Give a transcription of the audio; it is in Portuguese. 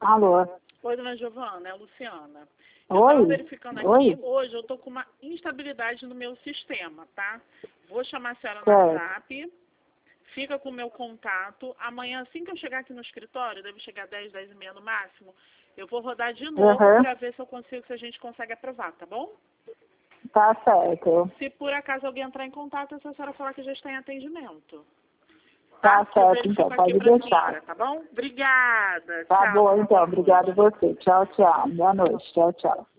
Alô? Oi, dona Giovana, é a Luciana. Eu Oi? estava verificando aqui, Oi? hoje eu estou com uma instabilidade no meu sistema, tá? Vou chamar a senhora no Certo. WhatsApp, fica com o meu contato. Amanhã, assim que eu chegar aqui no escritório, deve chegar 10, 10 e meia no máximo, eu vou rodar de novo Uhum. para ver se eu consigo, se a gente consegue aprovar, tá bom? Tá certo. Se por acaso alguém entrar em contato, é só a senhora falar que já está em atendimento. Tá Que eu certo, então. verifico aqui Pode pra deixar. senhora, tá bom? Obrigada. Tá Tchau, bom, tenha uma então. boa Obrigada a noite. você. Tchau, tchau. Boa noite. Tchau, tchau.